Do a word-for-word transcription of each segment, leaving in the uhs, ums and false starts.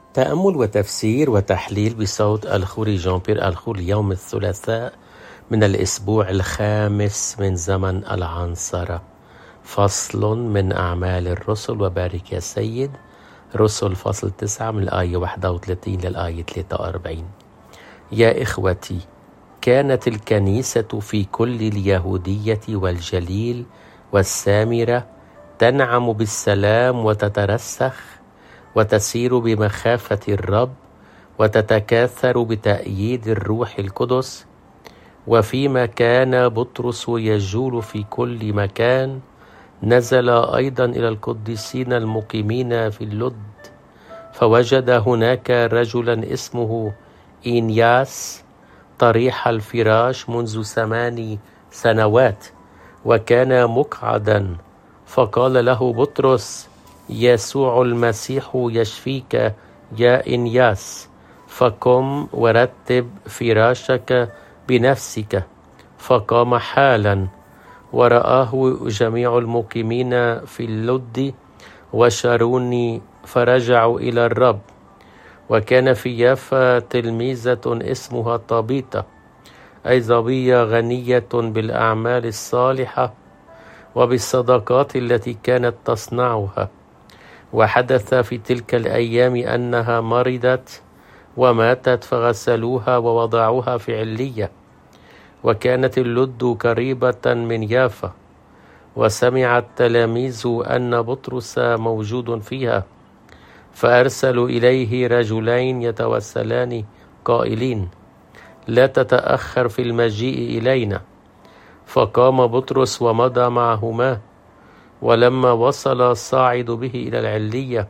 تأمل وتفسير وتحليل بصوت الخوري جان بيير الخور اليوم الثلاثاء من الأسبوع الخامس من زمن العنصرة. فصل من أعمال الرسل وبارك يا سيد. رسل فصل تسعة من الآية واحد وثلاثين للآية ثلاثة وأربعين. يا إخوتي، كانت الكنيسة في كل اليهودية والجليل والسامرة تنعم بالسلام وتترسخ وتسير بمخافة الرب وتتكاثر بتأييد الروح القدس. وفيما كان بطرس يجول في كل مكان نزل أيضا إلى القديسين المقيمين في اللد، فوجد هناك رجلا اسمه إنياس طريح الفراش منذ ثمان سنوات وكان مقعدا، فقال له بطرس: يسوع المسيح يشفيك يا إنياس، فقم ورتب فراشك بنفسك. فقام حالا، ورآه جميع المقيمين في اللد وشاروني فرجعوا إلى الرب. وكان في يافا تلميذة اسمها طابيطة، أي ظبية غنية بالأعمال الصالحة وبالصدقات التي كانت تصنعها. وحدث في تلك الأيام أنها مرضت وماتت، فغسلوها ووضعوها في علية. وكانت اللد قريبة من يافا، وسمع التلاميذ أن بطرس موجود فيها، فأرسلوا إليه رجلين يتوسلان قائلين: لا تتأخر في المجيء إلينا. فقام بطرس ومضى معهما، ولما وصل صاعد به إلى العلية،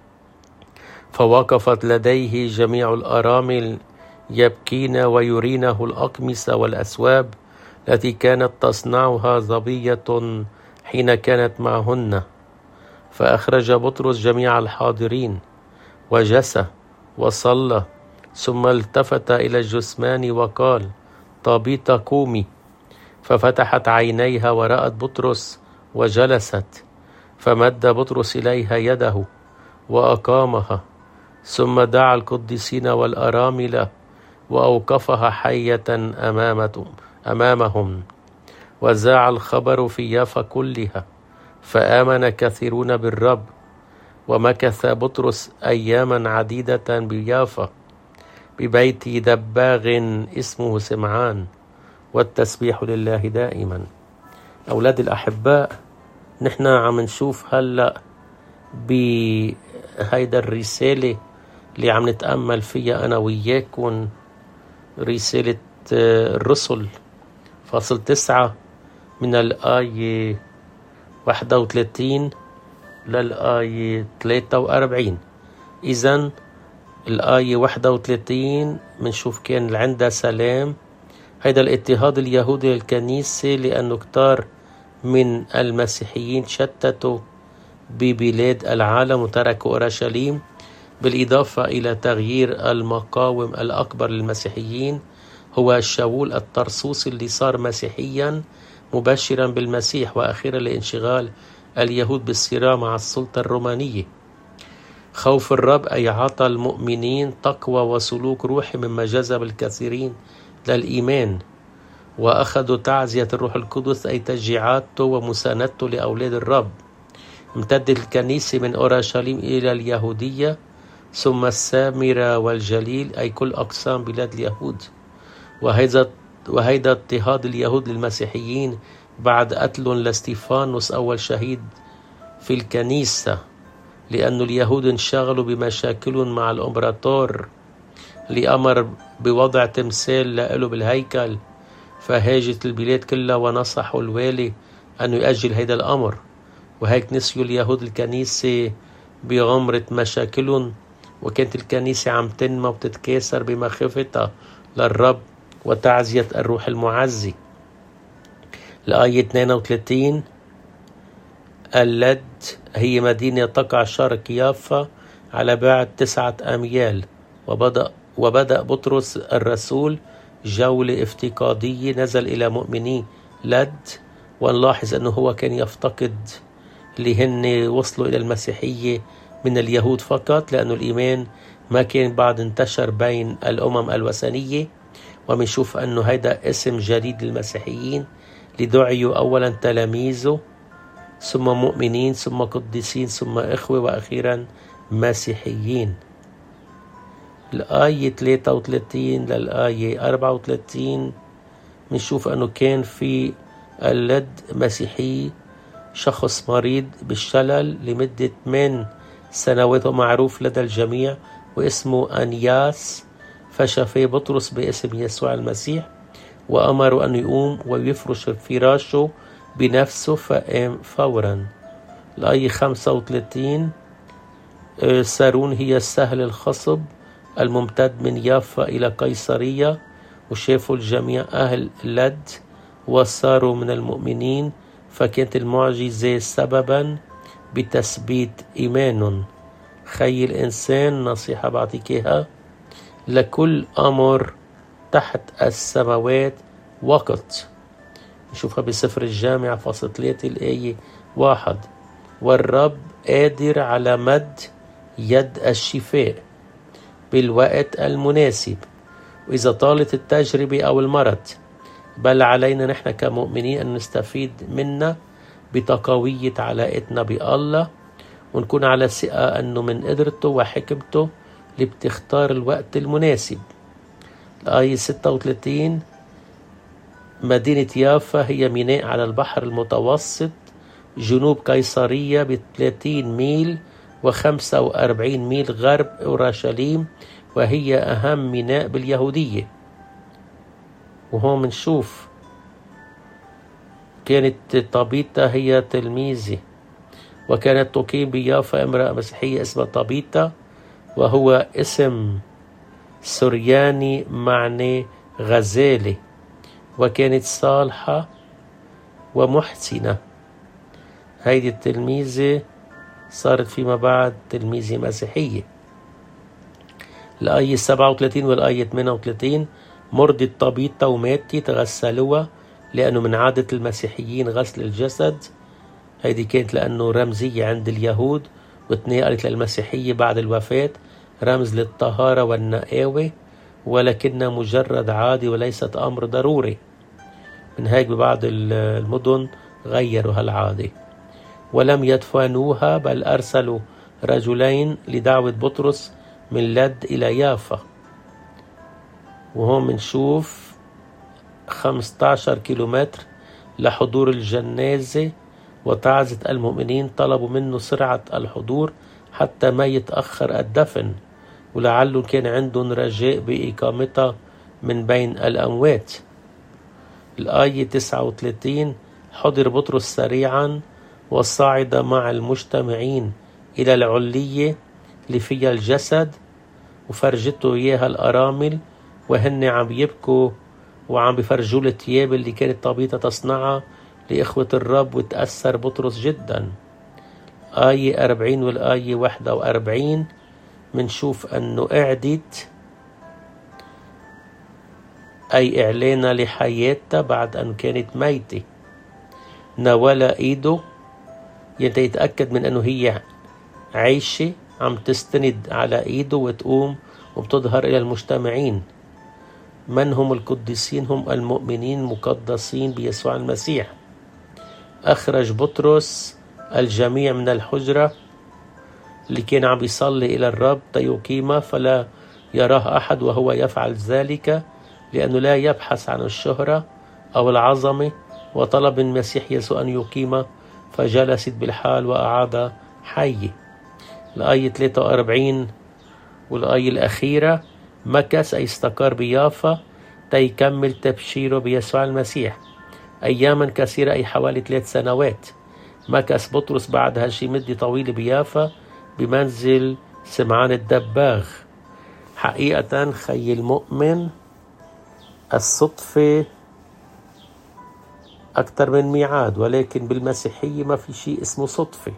فوقفت لديه جميع الأرامل يبكين ويرينه الأقمصة والأثواب التي كانت تصنعها ظبية حين كانت معهن. فأخرج بطرس جميع الحاضرين وجسى وصلى، ثم التفت إلى الجثمان وقال: طابيطة قومي. ففتحت عينيها ورأت بطرس وجلست، فمد بطرس إليها يده وأقامها، ثم دعا القديسين والأرامل وأوقفها حية أمامهم. وذاع الخبر في يافا كلها، فآمن كثيرون بالرب. ومكث بطرس أياما عديدة بيافا ببيت دباغ اسمه سمعان، والتسبيح لله دائما. أولاد الأحباء، نحن عم نشوف هلأ بهيدا الرسالة اللي عم نتأمل فيها أنا وياكم، رسالة الرسل فصل تسعة من الآية واحد وثلاثين للآية ثلاثة وأربعين. إذن الآية واحد وثلاثين منشوف كان عندها سلام. هيدا الاضطهاد اليهودي للكنيسة لأنه كتار من المسيحيين شتتوا ببلاد العالم وتركوا أورشليم، بالإضافة إلى تغيير المقاوم الأكبر للمسيحيين هو شاول الطرسوسي اللي صار مسيحيا مبشرا بالمسيح، وأخيرا لانشغال اليهود بالصراع مع السلطة الرومانية. خوف الرب أي عطى المؤمنين تقوى وسلوك روحي، مما جذب الكثيرين للإيمان، وأخذوا تعزية الروح القدس أي تشجيعاته ومساندته لأولاد الرب. امتدت الكنيسة من أورشليم إلى اليهودية، ثم السامرة والجليل أي كل أقسام بلاد اليهود. وهيدا وهيدا اضطهاد اليهود للمسيحيين بعد قتل لاستيفانوس أول شهيد في الكنيسة، لأن اليهود انشغلوا بمشاكلهم مع الإمبراطور اللي أمر بوضع تمثال له بالهيكل. فهاجت البلاد كلها ونصحوا الوالي أنه يأجل هيدا الأمر، وهيك نسيوا اليهود الكنيسة بغمرة مشاكلهم، وكانت الكنيسة عم تنمى وتتكاثر بمخافتها للرب وتعزية الروح المعزي. الآية اثنين وثلاثين: اللد هي مدينة تقع شرق يافا على بعد تسعة أميال. وبدأ, وبدأ بطرس الرسول جولة افتقادية، نزل إلى مؤمني لد. ونلاحظ أنه هو كان يفتقد اللي هن وصلوا إلى المسيحية من اليهود فقط، لأن الإيمان ما كان بعد انتشر بين الأمم الوثنية، ومنشوف أنه هيدا اسم جديد للمسيحيين لدعيوا أولا تلاميذه ثم مؤمنين ثم قديسين ثم إخوة وأخيرا مسيحيين. الآية ثلاثة وثلاثين للآية أربعة وثلاثين منشوف أنه كان في اللد مسيحي شخص مريض بالشلل لمدة من سنوات ومعروف لدى الجميع واسمه أنياس، فشفى بطرس باسم يسوع المسيح وأمروا أن يقوم ويفرش فراشه بنفسه فقام فورا. الآية خمسة وثلاثين سارون هي السهل الخصب الممتد من يافا إلى قيصرية، وشافوا الجميع أهل لد وصاروا من المؤمنين، فكانت المعجزة سببا بتثبيت إيمانهم. خي الإنسان نصيحة بعطيك إياها، لكل أمر تحت السماوات وقت. نشوفها بسفر الجامعة فصل ثلاثة الآية واحد، والرب قادر على مد يد الشفاء بالوقت المناسب، وإذا طالت التجربة أو المرض، بل علينا نحن كمؤمنين أن نستفيد منها بتقوية علاقتنا بالله، ونكون على ثقة أنه من قدرته وحكمته اللي بتختار الوقت المناسب. الآية ستة وثلاثين، مدينة يافا هي ميناء على البحر المتوسط جنوب قيصرية بثلاثين ميل وخمسة وأربعين ميل غرب أورشليم، وهي أهم ميناء باليهودية. وهون منشوف كانت طبيطة هي تلميذة، وكانت تقيم بيافا امرأة مسيحية اسمها طبيطة، وهو اسم سرياني معني غزالة، وكانت صالحة ومحسنة. هيدي التلميذة صارت فيما بعد تلميذة مسيحية. الآية سبعة وثلاثين والآية ثمانية وثلاثين، مرضت طبيطة وماتت غسلوها لأنه من عادة المسيحيين غسل الجسد. هيدي كانت لأنه رمزية عند اليهود، واتنقلت للمسيحية بعد الوفاة رمز للطهارة والنقاوة، ولكنها مجرد عادي وليست أمر ضروري. من هيك ببعض المدن غيروا هالعادة ولم يدفنوها، بل أرسلوا رجلين لدعوة بطرس من لد إلى يافا. وهون منشوف خمسة عشر كيلومتر لحضور الجنازة، وتعزة المؤمنين طلبوا منه سرعة الحضور حتى ما يتأخر الدفن، ولعله كان عندهم رجاء بإقامتها من بين الأموات. الآية تسعة وثلاثين، حضر بطرس سريعا وصعد مع المجتمعين إلى العلية اللي فيها الجسد، وفرجته إياها الأرامل وهن عم يبكوا وعم بفرجوا الثياب اللي كانت طبيطة تصنعها لإخوة الرب، وتأثر بطرس جدا. آية أربعين والآية واحد وأربعين منشوف أنه قعدت أي إعلان لحياتها بعد أن كانت ميتة، ناولها إيده ينتهي يتأكد من أنه هي عايشة، عم تستند على إيده وتقوم وبتظهر إلى المجتمعين. من هم القديسين؟ هم المؤمنين مقدسين بيسوع المسيح. أخرج بطرس الجميع من الحجرة اللي كان عم يصلي إلى الرب تيقيمه، فلا يراه أحد وهو يفعل ذلك، لأنه لا يبحث عن الشهرة أو العظمة، وطلب من المسيح يسوع أن يقيمه، فجلست بالحال وأعاد حي. الآية ثلاثة وأربعين والآية الأخيرة، مكث أي استقر بيافا تيكمل تبشيره بيسوع المسيح أياما كثيرة، أي حوالي ثلاث سنوات. مكث بطرس بعد هالشي مدة طويلة بيافا بمنزل سمعان الدباغ. حقيقة خي المؤمن الصدفة أكثر من ميعاد، ولكن بالمسيحية ما في شيء اسمه صدفة.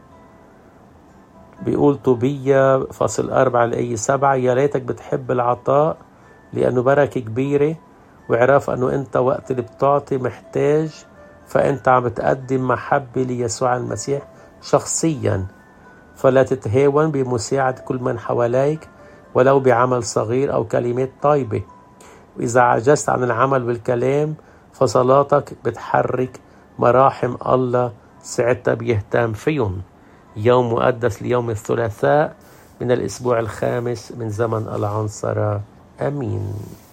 بيقول طوبية فصل أربعة الآية سبعة، يا ليتك بتحب العطاء لأنه بركة كبيرة، وعرف أنه أنت وقت اللي بتعطي محتاج، فأنت عم بتقدم محبة ليسوع المسيح شخصيا، فلا تتهاون بمساعدة كل من حواليك، ولو بعمل صغير أو كلمات طيبة. وإذا عجزت عن العمل بالكلام فصلاتك بتحرك مراحم الله، ساعتها بيهتم فيهم. يوم مقدس ليوم الثلاثاء من الأسبوع الخامس من زمن العنصرة. آمين.